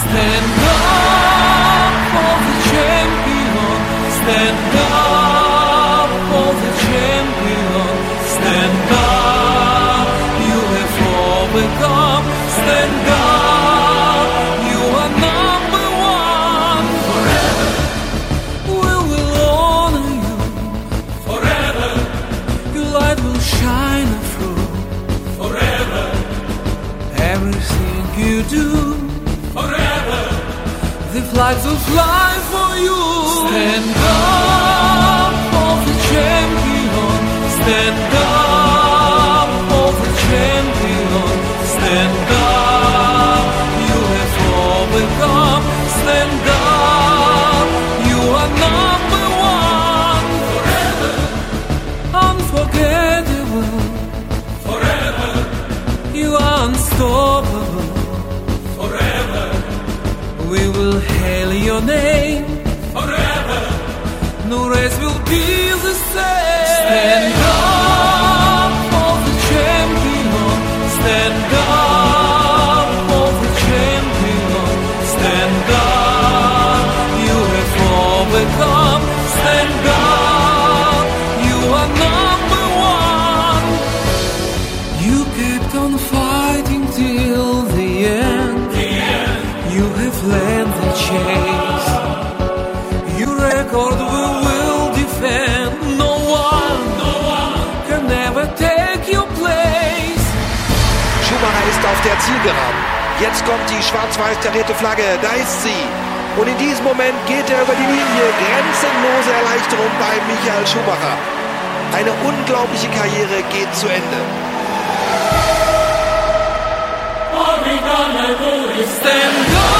Stand up for the champion. Stand up for the champion. Stand up, you have overcome. Stand up, you are number one. Forever, we will honor you. Forever, your light will shine through. Forever, everything you do. Forever, the flags will fly for you. Stand up for the champion. Stand up for the champion. Stand up, you have overcome. Stand up, you are number one. Forever, unforgettable. Forever, you are unstoppable. Forever, we will hail your name. Forever, no race will be the same. Stand up for the champion. Stand up for the champion. Stand up, you have overcome. Stand up, you are number one. You kept on fighting till the end. You have led the chase. Your record we will defend. No one can ever take your place. Schumacher ist auf der Zielgeraden. Jetzt kommt die schwarz-weiß karierte Flagge, da ist sie. Und in diesem Moment geht er über die Linie. Grenzenlose Erleichterung bei Michael Schumacher. Eine unglaubliche Karriere geht zu Ende. All we gonna do is stand up.